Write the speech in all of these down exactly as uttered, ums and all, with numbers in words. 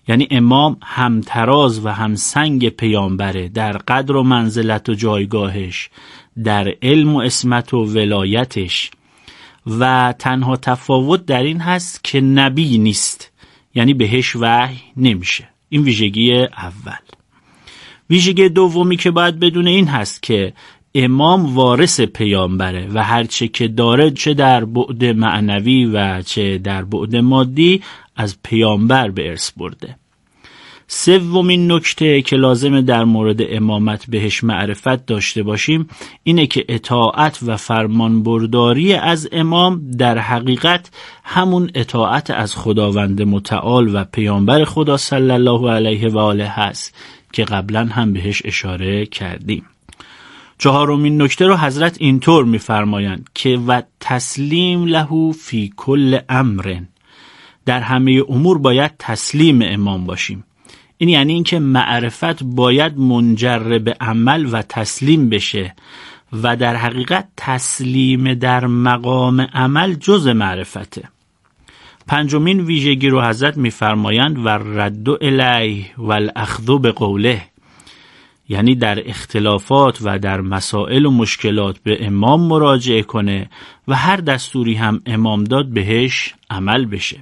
یعنی امام همتراز و همسنگ پیامبره در قدر و منزلت و جایگاهش، در علم و اسمت و ولایتش، و تنها تفاوت در این هست که نبی نیست، یعنی بهش وحی نمیشه. این ویژگی اول. ویژگی دومی که باید بدونه این هست که امام وارث پیامبره و هرچه که داره، چه در بعد معنوی و چه در بعد مادی، از پیامبر به ارث برده. سومین نکته که لازمه در مورد امامت بهش معرفت داشته باشیم اینه که اطاعت و فرمانبرداری از امام در حقیقت همون اطاعت از خداوند متعال و پیامبر خدا صلی الله علیه و آله هست که قبلا هم بهش اشاره کردیم. چهارمین نکته رو حضرت اینطور می‌فرمایند که و تسلیم له فی کل امر، در همه امور باید تسلیم امام باشیم. این یعنی این که معرفت باید منجر به عمل و تسلیم بشه و در حقیقت تسلیم در مقام عمل جز معرفته. پنجمین ویژگی رو حضرت می‌فرمایند و رد الیه و الاخذ بقوله، یعنی در اختلافات و در مسائل و مشکلات به امام مراجعه کنه و هر دستوری هم امام داد بهش عمل بشه.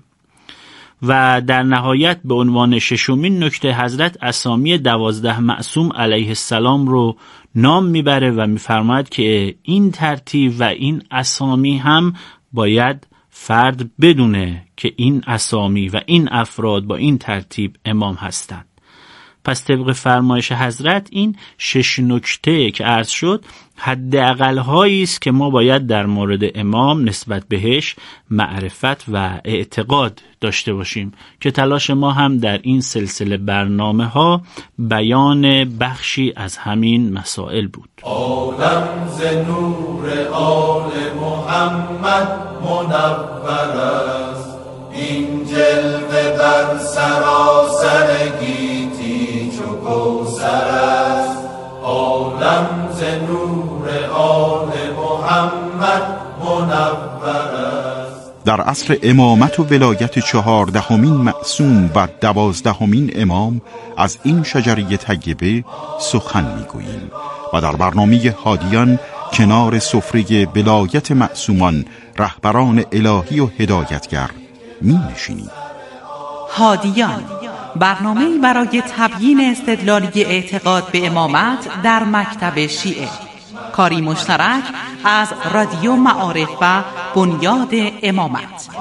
و در نهایت به عنوان ششمین نکته حضرت اسامی دوازده معصوم علیه السلام رو نام میبره و میفرماید که این ترتیب و این اسامی هم باید فرد بدونه که این اسامی و این افراد با این ترتیب امام هستند. پس طبق فرمایش حضرت این شش نکته که عرض شد حداقل هایی است که ما باید در مورد امام نسبت بهش معرفت و اعتقاد داشته باشیم که تلاش ما هم در این سلسله برنامه ها بیان بخشی از همین مسائل بود. عالم ز نور آل محمد منور است، این جلوه بر سراسر گیتی چو کوثر است. عالم ز نور آل محمد منور است. در عصر امامت و ولایت چهاردهمین معصوم و دوازدهمین امام از این شجره طیبه سخن میگوییم و در برنامه هادیان کنار سفره ولایت معصومان، رهبران الهی و هدایتگر می نشینیم. هادیان، برنامه‌ای برای تبیین استدلالی اعتقاد به امامت در مکتب شیعه، کاری مشترک از رادیو معارف و بنیاد امامت.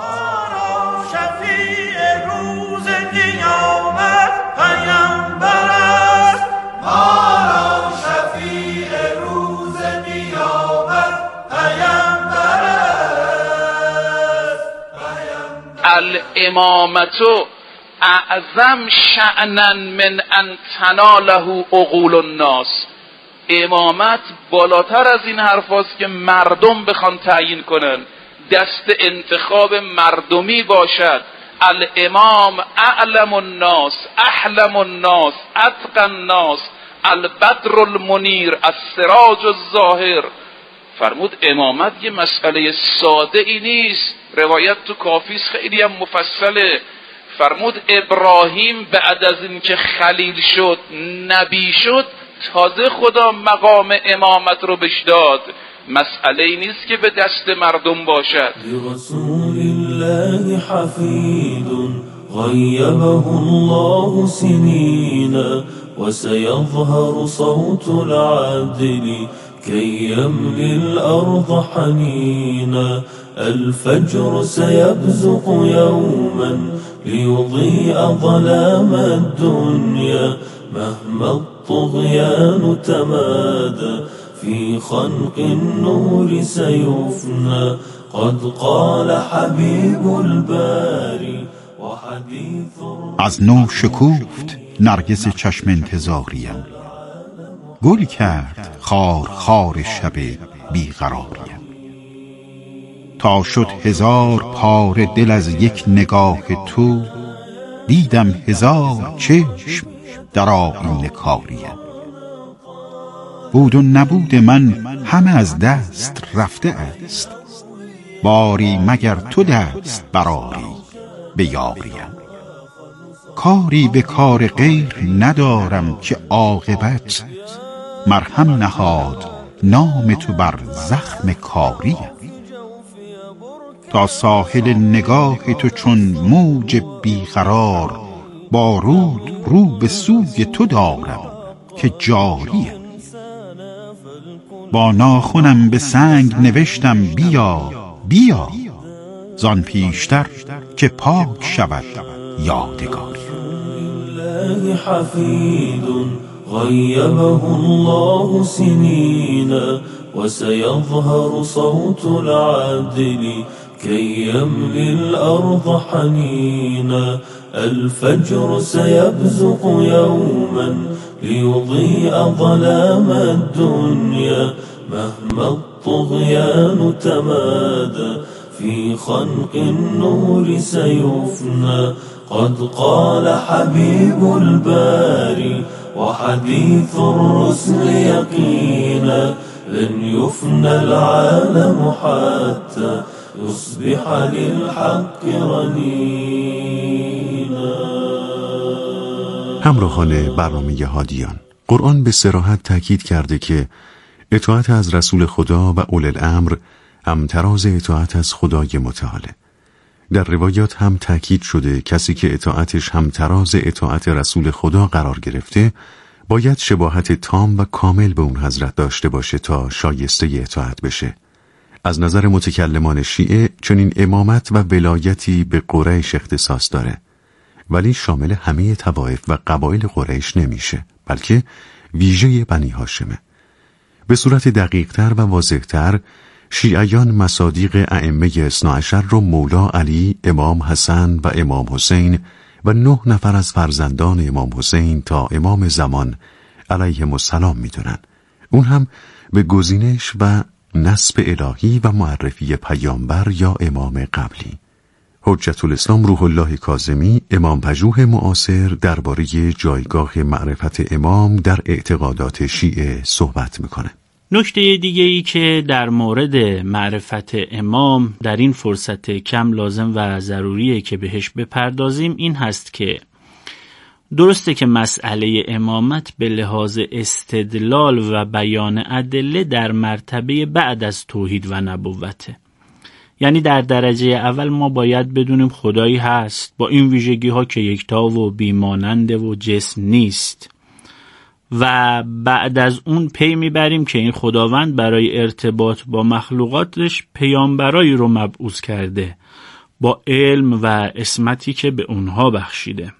شفیع روز قیامت پیامبر است، ما شفیع روز قیامت پیامبر است. الامامت اعظم شأنا من ان تناله عقول الناس. امامت بالاتر از این حرف هست که مردم بخوان تعیین کنن، دست انتخاب مردمی باشد. الامام اعلم الناس، احلم الناس، اتقى الناس، البدر المنیر، السراج الظاهر. فرمود امامت یه مسئله ساده ای نیست، روایت تو کافیس خیلی هم مفصله. فرمود ابراهیم بعد از این که خلیل شد، نبی شد، تازه خدا مقام امامت رو بهش داد. مسئله ای نیست که به دست مردم باشد. رسول الله حفید غیبه الله سنین و سیظهر صوت العدل کی یملی الارض حنینا. الفجر سيبزق يوما ليضيء ظلام الدنيا مهما الطغيان تمادى في خنق النور سيفنى. قد قال حبيب الباري وحديث. از نو شکوفت نرگس چشم انتظاریم، گل کرد خار خار شب بیقراریم. تا شد هزار پاره دل از یک نگاه تو، دیدم هزار چشم در آیینه کاریم. بود و نبود من همه از دست رفته است، باری مگر تو دست براری به یاریم. کاری به کار غیر ندارم که عاقبت مرهم نهاد نام تو بر زخم کاریم. تا ساحل نگاه تو چون موج بیقرار، با رود رو به سوی تو دارم که جاریم. با ناخنم به سنگ نوشتم بیا بیا، زان پیشتر که پاک شود یادگاری. حفيد غيبه الله سنين، وسيظهر صوت العدل كي يملي الأرض حنينا. الفجر سيبزق يوما ليضيء ظلام الدنيا، مهما الطغيان تمادى في خنق النور سيفنى. قد قال حبيب الباري وحديث الرسل يقينا، لن يفنى العالم حتى يصبح للحق رنينا. همراهان برنامه هادیان، قرآن به صراحت تاکید کرده که اطاعت از رسول خدا و اولي الامر همتراز اطاعت از خدای متعاله. در روایات هم تاکید شده کسی که اطاعتش همتراز اطاعت رسول خدا قرار گرفته باید شباهت تام و کامل به اون حضرت داشته باشه تا شایسته اطاعت بشه. از نظر متکلمان شیعه چنین امامت و ولایتی به قریش اختصاص داره، ولی شامل همه طوایف و قبایل قریش نمیشه، بلکه ویژه بنی هاشمه. به صورت دقیق‌تر و واضح‌تر، شیعیان مصادیق ائمه اثنا عشر رو مولا علی، امام حسن و امام حسین و نه نفر از فرزندان امام حسین تا امام زمان علیهم السلام میدونن، اون هم به گزینش و نسب الهی و معرفی پیامبر یا امام قبلی. حجت الاسلام روح الله کاظمی، امام پژوه معاصر، درباره جایگاه معرفت امام در اعتقادات شیعه صحبت میکنه. نکته دیگه ای که در مورد معرفت امام در این فرصت کم لازم و ضروریه که بهش بپردازیم این هست که درسته که مسئله امامت به لحاظ استدلال و بیان ادله در مرتبه بعد از توحید و نبوته. یعنی در درجه اول ما باید بدونیم خدایی هست با این ویژگی ها که یکتا و بیماننده و جسم نیست، و بعد از اون پی میبریم که این خداوند برای ارتباط با مخلوقاتش پیامبرایی رو مبعوث کرده با علم و عصمتی که به اونها بخشیده،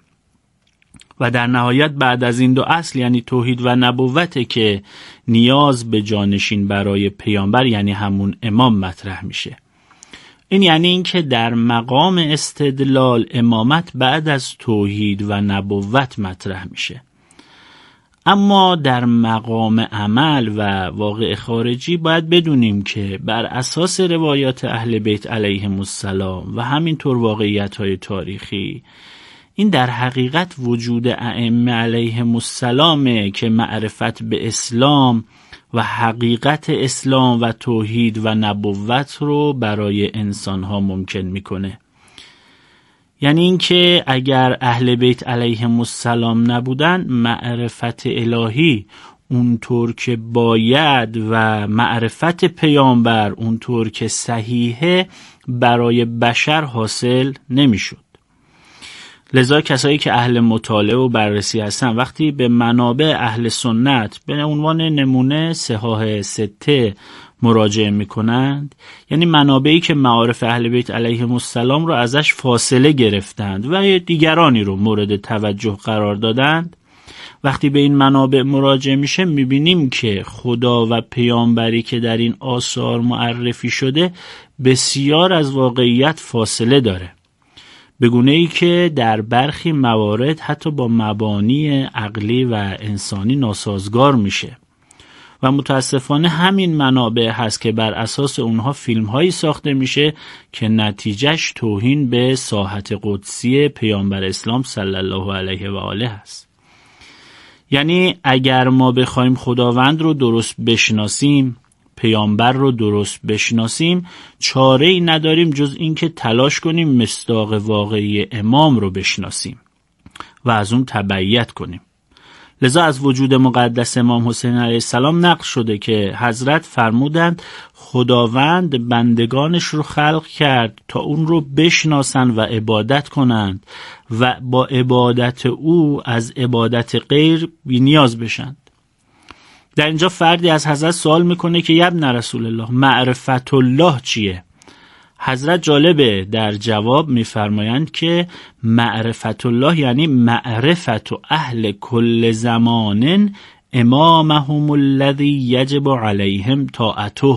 و در نهایت بعد از این دو اصل یعنی توحید و نبوته که نیاز به جانشین برای پیامبر یعنی همون امام مطرح میشه. این یعنی این که در مقام استدلال امامت بعد از توحید و نبوت مطرح میشه، اما در مقام عمل و واقع خارجی باید بدونیم که بر اساس روایات اهل بیت علیهم السلام و همینطور واقعیت‌های تاریخی این در حقیقت وجود ائمه علیهم السلامه که معرفت به اسلام و حقیقت اسلام و توحید و نبوت رو برای انسانها ممکن میکنه. یعنی اینکه اگر اهل بیت علیهم السلام نبودن، معرفت الهی اونطور که باید و معرفت پیامبر اونطور که صحیحه برای بشر حاصل نمیشد. لذا کسایی که اهل مطالعه و بررسی هستن وقتی به منابع اهل سنت به عنوان نمونه صحاح سته مراجعه میکنند، یعنی منابعی که معارف اهل بیت علیهم السلام رو ازش فاصله گرفتند و دیگرانی رو مورد توجه قرار دادند، وقتی به این منابع مراجعه میشه میبینیم که خدا و پیامبری که در این آثار معرفی شده بسیار از واقعیت فاصله داره، به گونه‌ای که در برخی موارد حتی با مبانی عقلی و انسانی ناسازگار میشه. و متاسفانه همین منابع هست که بر اساس اونها فیلم هایی ساخته میشه که نتیجهش توهین به ساحت قدسی پیامبر اسلام صلی الله علیه و آله هست. یعنی اگر ما بخوایم خداوند رو درست بشناسیم، پیامبر رو درست بشناسیم، چاره‌ای نداریم جز این که تلاش کنیم مصداق واقعی امام رو بشناسیم. و از اون تبعیت کنیم. لذا از وجود مقدس امام حسین علیه السلام نقل شده که حضرت فرمودند خداوند بندگانش رو خلق کرد تا اون رو بشناسن و عبادت کنند و با عبادت او از عبادت غیر بی‌نیاز بشند. در اینجا فردی از حضرت سوال میکنه که ابن رسول الله، معرفت الله چیه؟ حضرت جالبه در جواب میفرمایند که معرفت الله یعنی معرفت اهل کل زمان امامهم الذی یجب علیهم طاعته.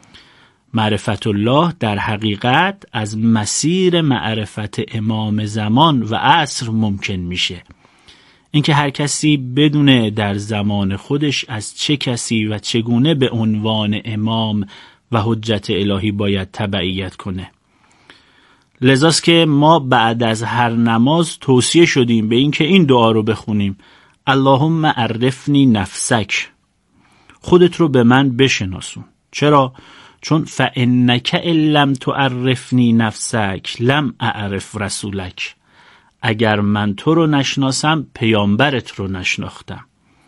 معرفت الله در حقیقت از مسیر معرفت امام زمان و عصر ممکن میشه. اینکه هر کسی بدونه در زمان خودش از چه کسی و چگونه به عنوان امام و حجت الهی باید تبعیت کنه. لذاست که ما بعد از هر نماز توصیه شدیم به این که این دعا رو بخونیم: اللهم عرفنی نفسک، خودت رو به من بشناسون. چرا؟ چون فانک ان لم تعرفنی نفسک لم اعرف رسولک، اگر من تو رو نشناسم پیامبرت رو نشناختم.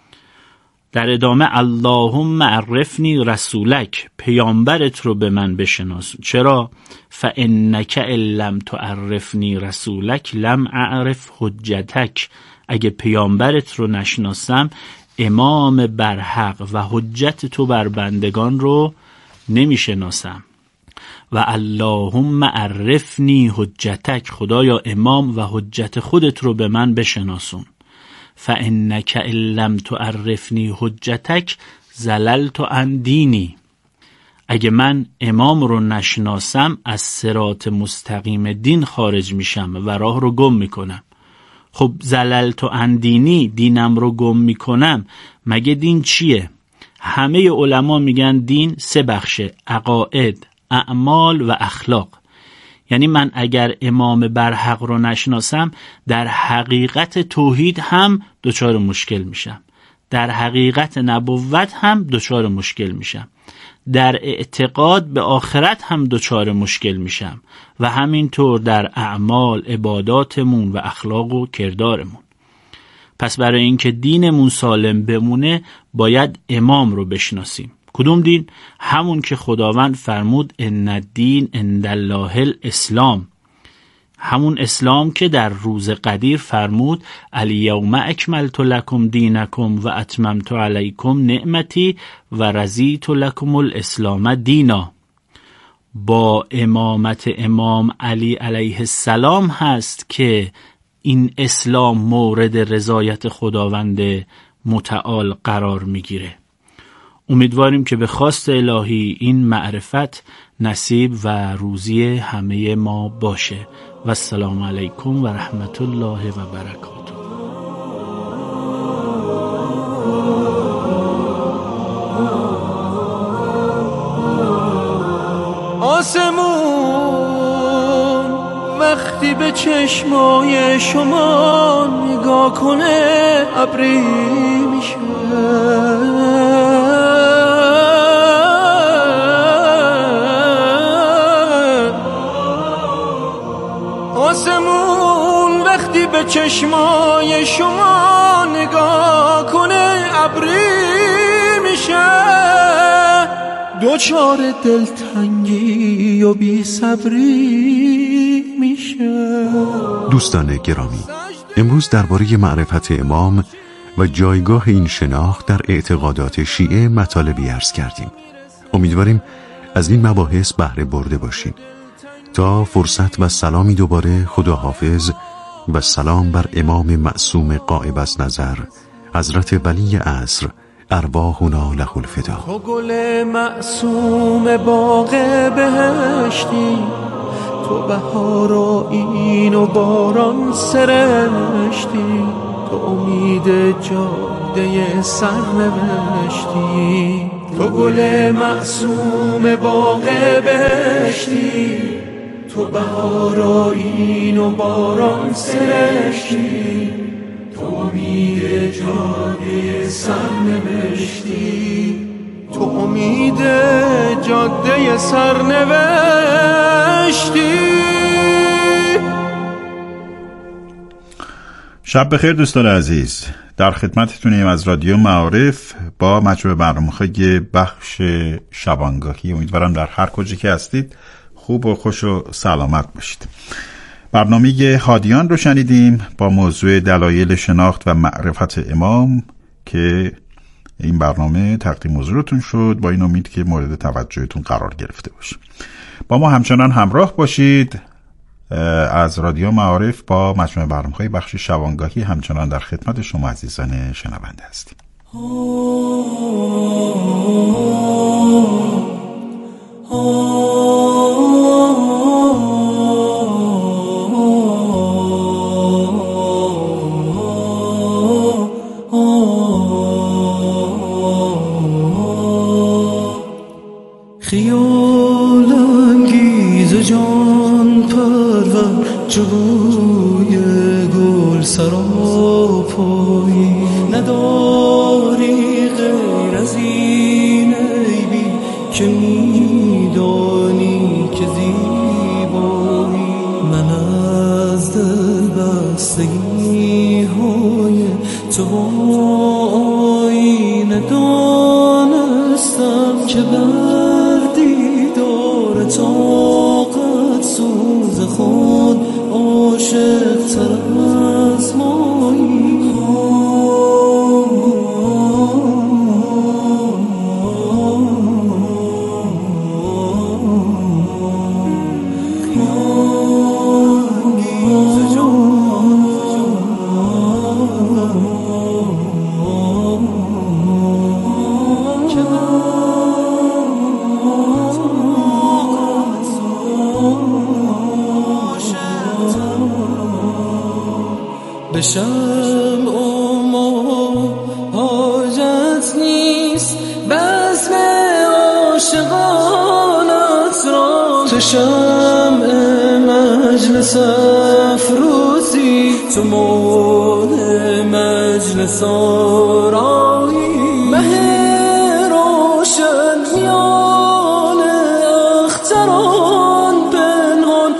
در ادامه اللهم عرفنی رسولک، پیامبرت رو به من بشناسون. چرا؟ فانک ان لم تعرفنی رسولک لم اعرف حجتک، اگه پیامبرت رو نشناسم امام برحق و حجت تو بر بندگان رو نمیشناسم. و اللهم عرفنی حجتک، خدایا امام و حجت خودت رو به من بشناسون. فانک ان لم تعرفنی حجتک زللت عن دینی، اگه من امام رو نشناسم از صراط مستقیم دین خارج میشم و راه رو گم میکنم. خب زللت عن دینی، دینم رو گم میکنم. مگه دین چیه؟ همه علما میگن دین سه بخشه: عقاید، اعمال و اخلاق. یعنی من اگر امام برحق رو نشناسم در حقیقت توحید هم دچار مشکل میشم، در حقیقت نبوت هم دچار مشکل میشم، در اعتقاد به آخرت هم دچار مشکل میشم و همینطور در اعمال، عباداتمون و اخلاق و کردارمون. پس برای اینکه دینمون سالم بمونه باید امام رو بشناسیم. کدوم دین؟ همون که خداوند فرمود ان الدین عند الله الاسلام، همون اسلام که در روز قدیر فرمود الیوم اکملت لکم دینکم و اتممت علیکم نعمتی و رضیت لکم الاسلام دینا. با امامت امام علی علیه السلام هست که این اسلام مورد رضایت خداوند متعال قرار میگیره. امیدواریم که به خواست الهی این معرفت نصیب و روزی همه ما باشه. و السلام علیکم و رحمت الله و برکاته. آسمون وقتی به چشمای شما نگاه کنه ابری میشه، آسمون وقتی به چشمای شما نگاه کنه ابری میشه، دوچار دلتنگی و بی صبری میشه. دوستان گرامی، امروز درباره معرفت امام و جایگاه این شناخت در اعتقادات شیعه مطالبی عرض کردیم. امیدواریم از این مباحث بهره برده باشین. تا فرصت و سلامی دوباره، خدا حافظ و سلام بر امام معصوم غائب از نظر حضرت ولی عصر ارواحنا له الفدا. تو گل معصوم باغ بهشتی، تو بهار و این و باران سرشتی، تو امید جاده سرنوشتی. تو گل معصوم باغ بهشتی، تو بهار و این و باران سرشتی، تو امید جاده سرنوشتی، تو امید جاده سرنوشتی. شب بخیر دوستان عزیز، در خدمتتونیم از رادیو معارف با مجموعه برنامه‌های بخش شبانگاهی. امیدوارم در هر کجا که هستید خوب و خوش و سلامت باشید. برنامه هادیان رو شنیدیم با موضوع دلایل شناخت و معرفت امام که این برنامه تقدیم حضورتون شد، با این امید که مورد توجهتون قرار گرفته باشه. با ما همچنان همراه باشید. از رادیو معارف با مجموعه برنامه‌های بخش شبانگاهی همچنان در خدمت شما عزیزان شنونده هستیم. خیال انگیز جان پرور جوی گل سراپایی، نداری غیر از این عیبی که میدانی که زیبایی. من از دل بستگی های تو با آینه دانستم که بر دیدار طاقت سوز خود عاشق تر از مایی. بشم اما حاجت نیست بزم عاشقانت را، تو شمع مجلس افروزی، تو مول مجلس آرایی. مه روشن میان اختران پنهان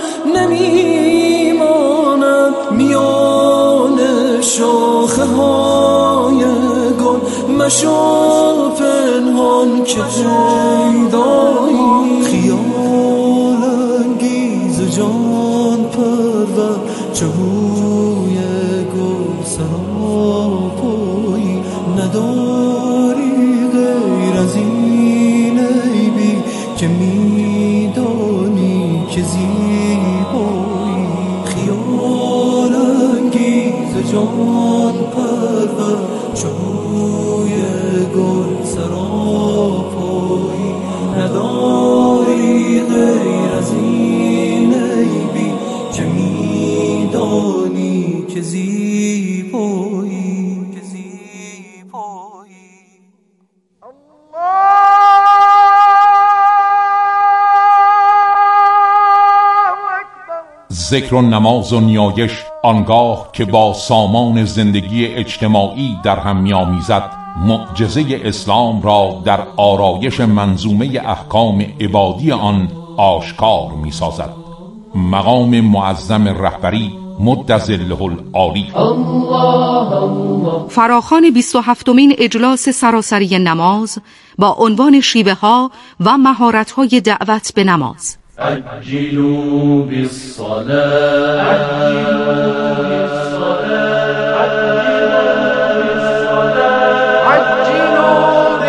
نمیماند، میان شاخه های گل مشو پنهان که پیدایی. خیال انگیز جان پرور چوی گل سراپایی، نداری غیر از این عیبی که میدانی که زیبایی. خیال انگیز جان پرور چوی گل سراپایی، نداری غیر از این عیبی که میدانی که زیبایی. که زیبایی. ذکر و نماز و نیایش آنگاه که با سامان زندگی اجتماعی در هم می‌آمیزد، معجزه اسلام را در آرایش منظومه احکام عبادی آن آشکار می‌سازد. مقام معظم رهبری مد ظله العالی. فراخوان بیست و هفتمین اجلاس سراسری نماز با عنوان شیوه ها و مهارت های دعوت به نماز. عجلوا بالصلاة عجلوا بالصلاة عجلوا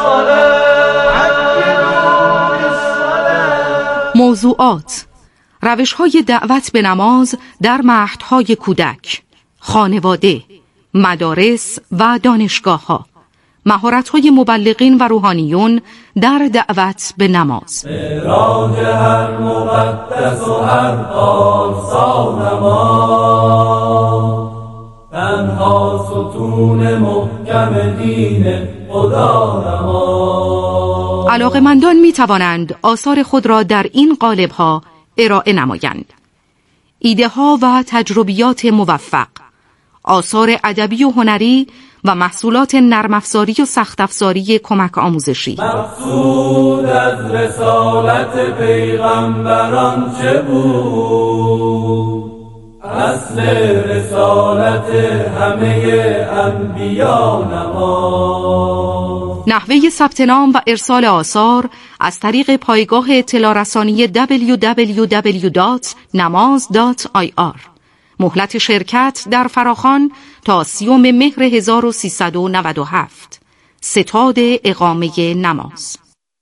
بالصلاة. موضوعات: روش‌های دعوت به نماز در مهدهای کودک، خانواده، مدارس و دانشگاه‌ها، مهارت‌های مبلغین و روحانیون در دعوت به نماز. معراج هر مقدس و هر پارسا نماز، تنها ستون محکم دین خدا نماز. علاقه‌مندان می‌توانند آثار خود را در این قالب‌ها ارائه نمایند: ایده ها و تجربیات موفق، آثار ادبی و هنری و محصولات نرم افزاری و سخت افزاری کمک آموزشی. مقصود از رسالت پیغمبران چه بود؟ اصل رسالت همه انبیا نماز. نحوه ثبت نام و ارسال آثار از طریق پایگاه اطلاع رسانی دبلیو دبلیو دبلیو دات نماز دات آی آر. مهلت شرکت در فراخوان تا سیوم مهر هزار و سیصد و نود و هفت. ستاد اقامه نماز.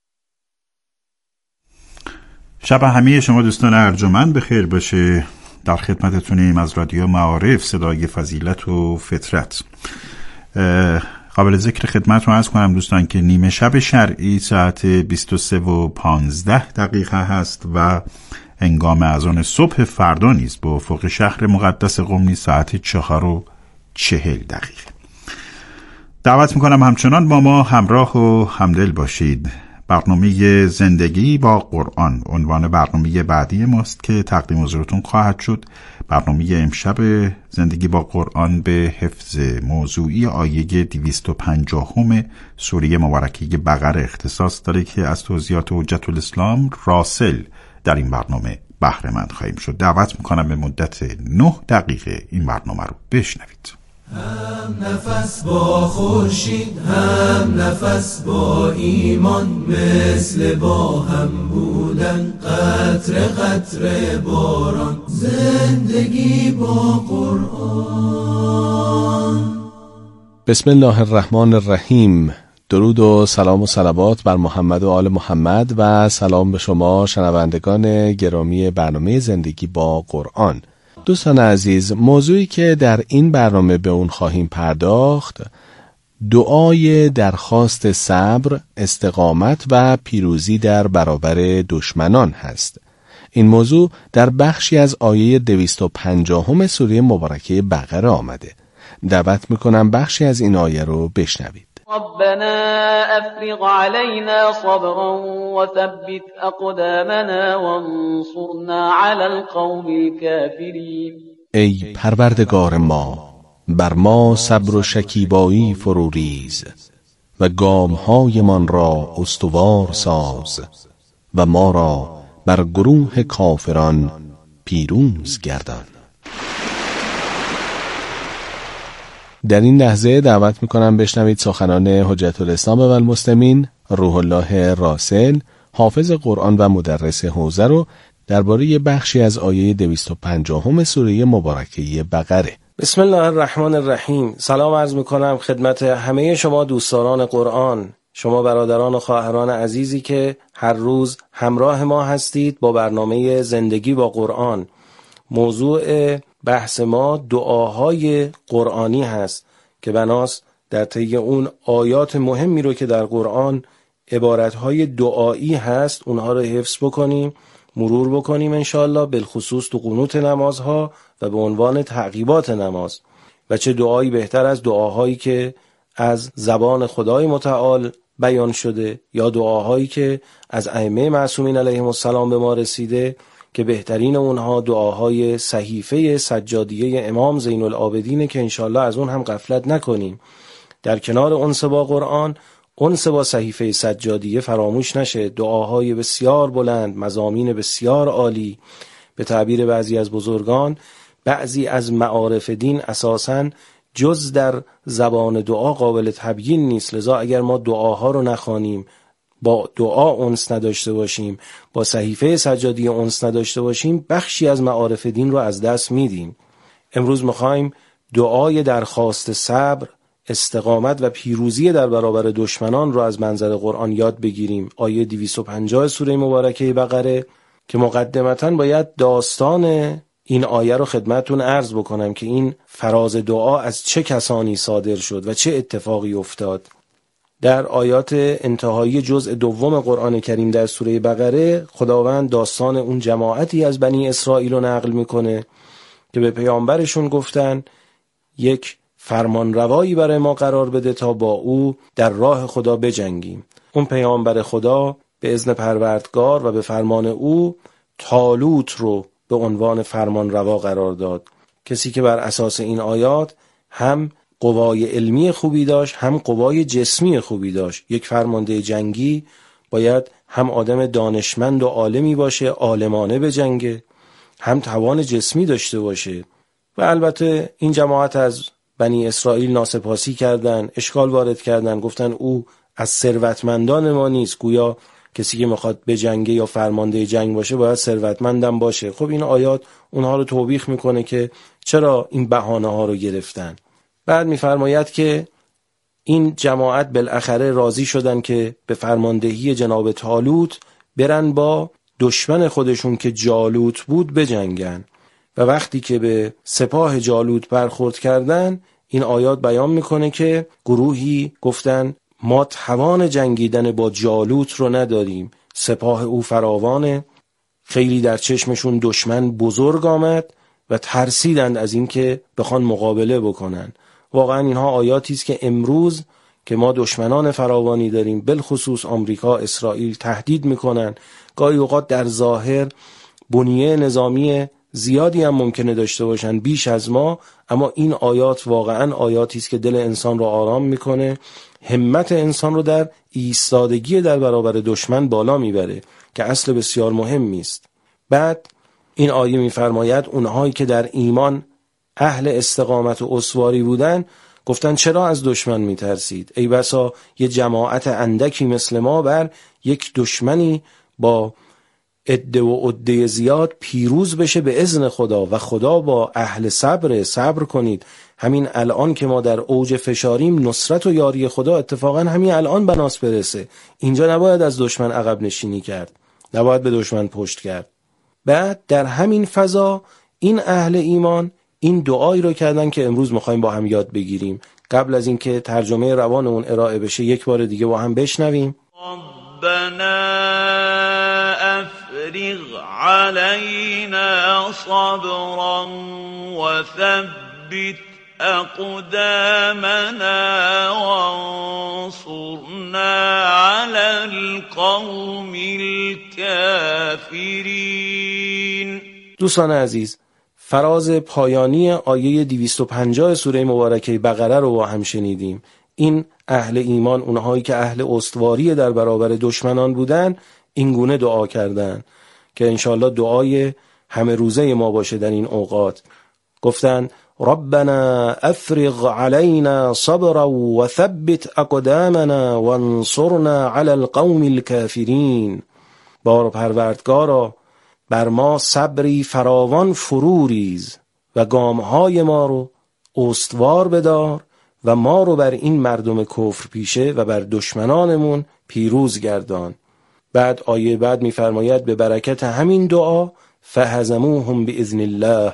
شب همه شما دوستان ارجمند بخیر باشه. در خدمتتونیم از رادیو معارف، صدای فضیلت و فطرت. قابل ذکر خدمتتون عرض کنم دوستان که نیمه شب شرعی ساعت بیست و سه و پانزده دقیقه هست و هنگام اذان صبح فردا نیز با افق شهر مقدس قم ساعت چهار و چهل دقیقه. دعوت میکنم همچنان با ما همراه و همدل باشید. برنامه زندگی با قرآن عنوان برنامه بعدی ماست که تقدیم حضورتون خواهد شد. برنامه امشب زندگی با قرآن به حفظ موضوعی آیه دویست و پنجاهم سوره مبارکه بقره اختصاص داره که از توضیحات حجت الاسلام راسل در این برنامه بهره مند خواهیم شد. دعوت میکنم به مدت نه دقیقه این برنامه رو بشنوید. هم نفس با خورشید، هم نفس با ایمان، مثل با هم بودن قطره قطره باران. زندگی با قرآن. بسم الله الرحمن الرحیم. درود و سلام و صلوات بر محمد و آل محمد و سلام به شما شنوندگان گرامی برنامه زندگی با قرآن. دوستان عزیز، موضوعی که در این برنامه به اون خواهیم پرداخت دعای درخواست صبر، استقامت و پیروزی در برابر دشمنان هست. این موضوع در بخشی از آیه دویست و پنجاهم سوره مبارکه بقره آمده. دعوت میکنم بخشی از این آیه رو بشنوید. ربنا افرغ علينا صبرا وثبت اقدامنا وانصرنا على القوم الكافرين. ای پروردگار ما، بر ما صبر و شکیبایی فرو ریز و گام‌هایمان را استوار ساز و ما را بر گروه کافران پیروز گردان. در این لحظه دعوت میکنم بشنوید سخنان حجت الاسلام و المسلمین روح الله راسل، حافظ قرآن و مدرس حوزه رو درباره بخشی از آیه دویست و پنجاهم سوره مبارکه بقره. بسم الله الرحمن الرحیم. سلام عرض میکنم خدمت همه شما دوستداران قرآن، شما برادران و خواهران عزیزی که هر روز همراه ما هستید با برنامه زندگی با قرآن. موضوع بحث ما دعاهای قرآنی هست که بناست در طی اون آیات مهمی رو که در قرآن عبارتهای دعایی هست اونها رو حفظ بکنیم، مرور بکنیم انشاءالله، بالخصوص تو قنوت نمازها و به عنوان تعقیبات نماز. و چه دعایی بهتر از دعاهایی که از زبان خدای متعال بیان شده یا دعاهایی که از ائمه معصومین علیهم السلام به ما رسیده که بهترین اونها دعاهای صحیفه سجادیه امام زین العابدینه که انشالله از اون هم غفلت نکنیم. در کنار انس با قرآن، انس با صحیفه سجادیه فراموش نشه. دعاهای بسیار بلند، مضامین بسیار عالی. به تعبیر بعضی از بزرگان، بعضی از معارف دین اساساً جز در زبان دعا قابل تبیین نیست. لذا اگر ما دعاها رو نخوانیم، با دعا انس نداشته باشیم، با صحیفه سجادی انس نداشته باشیم، بخشی از معارف دین رو از دست میدیم. امروز میخوایم دعای درخواست صبر، استقامت و پیروزی در برابر دشمنان رو از منظر قرآن یاد بگیریم. آیه دویست و پنجاه سوره مبارکه بقره که مقدمتاً باید داستان این آیه رو خدمتون عرض بکنم که این فراز دعا از چه کسانی صادر شد و چه اتفاقی افتاد. در آیات انتهایی جزء دوم قرآن کریم در سوره بقره خداوند داستان اون جماعتی از بنی اسرائیل رو نقل میکنه که به پیامبرشون گفتن یک فرمان روایی برای ما قرار بده تا با او در راه خدا بجنگیم. اون پیامبر خدا به اذن پروردگار و به فرمان او طالوت رو به عنوان فرمان روا قرار داد، کسی که بر اساس این آیات هم قوای علمی خوبی داشت هم قوای جسمی خوبی داشت. یک فرمانده جنگی باید هم آدم دانشمند و عالمی باشه، عالمانه بجنگه، هم توان جسمی داشته باشه. و البته این جماعت از بنی اسرائیل ناسپاسی کردن، اشکال وارد کردن، گفتن او از ثروتمندان ما نیست، گویا کسی که میخواد به جنگه یا فرمانده جنگ باشه باید ثروتمندم باشه. خب این آیات اونها رو توبیخ میکنه که چرا این بهانه ها رو گرفتن. بعد میفرماید که این جماعت بالاخره راضی شدن که به فرماندهی جناب طالوت برن با دشمن خودشون که جالوت بود بجنگن. و وقتی که به سپاه جالوت برخورد کردن، این آیات بیان میکنه که گروهی گفتن ما توان جنگیدن با جالوت رو نداریم، سپاه او فراوانه. خیلی در چشمشون دشمن بزرگ آمد و ترسیدند از این که بخوان مقابله بکنن. واقعا اینها آیاتی است که امروز که ما دشمنان فراوانی داریم، بالخصوص آمریکا، اسرائیل، تهدید میکنن. گاهی اوقات در ظاهر بنیه نظامی زیادی هم ممکنه داشته باشن، بیش از ما، اما این آیات واقعا آیاتی است که دل انسان رو آرام میکنه، همت انسان رو در ایستادگی در برابر دشمن بالا میبره که اصل بسیار مهمی است. بعد این آیه میفرماید اونهایی که در ایمان اهل استقامت و استواری بودن گفتن چرا از دشمن میترسید؟ ای بسا یه جماعت اندکی مثل ما بر یک دشمنی با عده و عده زیاد پیروز بشه به اذن خدا، و خدا با اهل صبر. صبر کنید. همین الان که ما در اوج فشاریم، نصرت و یاری خدا اتفاقا همین الان بناس برسه. اینجا نباید از دشمن عقب نشینی کرد، نباید به دشمن پشت کرد. بعد در همین فضا این اهل ایمان این دعایی رو کردن که امروز میخوایم با هم یاد بگیریم. قبل از اینکه ترجمه روان اون ارائه بشه یک بار دیگه با هم بشنویم. ربنا افرغ علينا صبرا وثبت اقدامنا وانصرنا على القوم الكافرین. دوستان عزیز، فراز پایانی آیه دویست و پنجاه سوره مبارکه بقره رو با هم شنیدیم. این اهل ایمان، اونهایی که اهل استواری در برابر دشمنان بودن، این گونه دعا کردن که انشاءالله دعای همه روزه ما باشه در این اوقات. گفتن ربنا افرغ علينا صبرا وثبت اقدامنا وانصرنا على القوم الكافرین. بار پروردگارا بر ما صبری فراوان فرو ریز و گامهای ما رو استوار بدار و ما رو بر این مردم کفر پیشه و بر دشمنانمون پیروز گردان. بعد آیه بعد میفرماید به برکت همین دعا فهزموهم باذن الله،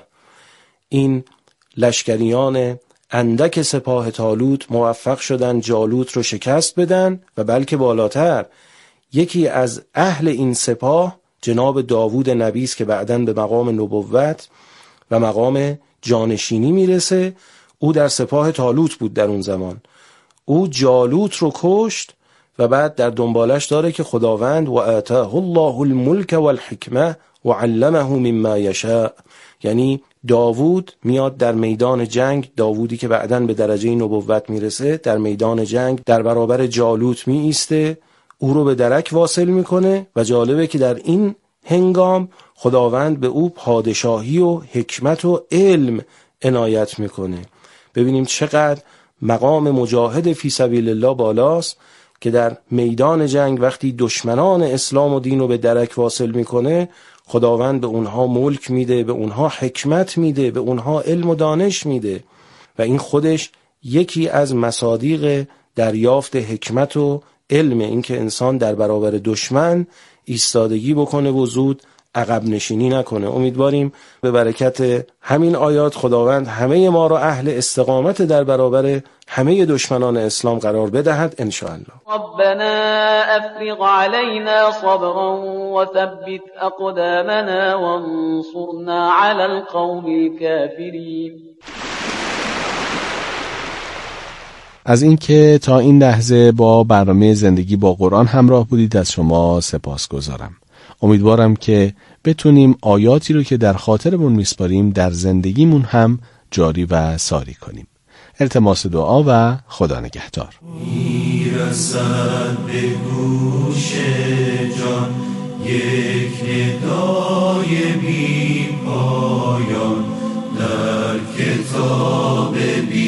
این لشکریان اندک سپاه طالوت موفق شدن جالوت رو شکست بدن. و بلکه بالاتر، یکی از اهل این سپاه جناب داوود نبی است که بعداً به مقام نبوت و مقام جانشینی میرسه. او در سپاه طالوت بود در اون زمان. او جالوت رو کشت و بعد در دنبالش داره که خداوند و آتاه الله الملک والحکمه وعلمه مما یشاء، یعنی داوود میاد در میدان جنگ، داوودی که بعداً به درجه نبوت میرسه، در میدان جنگ در برابر جالوت می ایسته، او رو به درک واصل میکنه. و جالبه که در این هنگام خداوند به او پادشاهی و حکمت و علم عنایت میکنه. ببینیم چقدر مقام مجاهد فی سبیل الله بالاست که در میدان جنگ وقتی دشمنان اسلام و دین رو به درک واصل میکنه، خداوند به اونها ملک میده، به اونها حکمت میده، به اونها علم و دانش میده. و این خودش یکی از مصادیق دریافت حکمت و علم، این که انسان در برابر دشمن ایستادگی بکنه و زود عقب نشینی نکنه. امیدواریم به برکت همین آیات خداوند همه ما را اهل استقامت در برابر همه دشمنان اسلام قرار بدهد انشاءالله. ربنا افرغ علينا صبرا وثبت اقدامنا وانصرنا على القوم الكافرين. از اینکه تا این لحظه با برنامه زندگی با قرآن همراه بودید از شما سپاسگزارم. امیدوارم که بتونیم آیاتی رو که در خاطرمون میسپاریم در زندگیمون هم جاری و ساری کنیم. التماس دعا و خدا نگهدار. میرسد به گوش جان یک ندای بی پایان در کتاب بی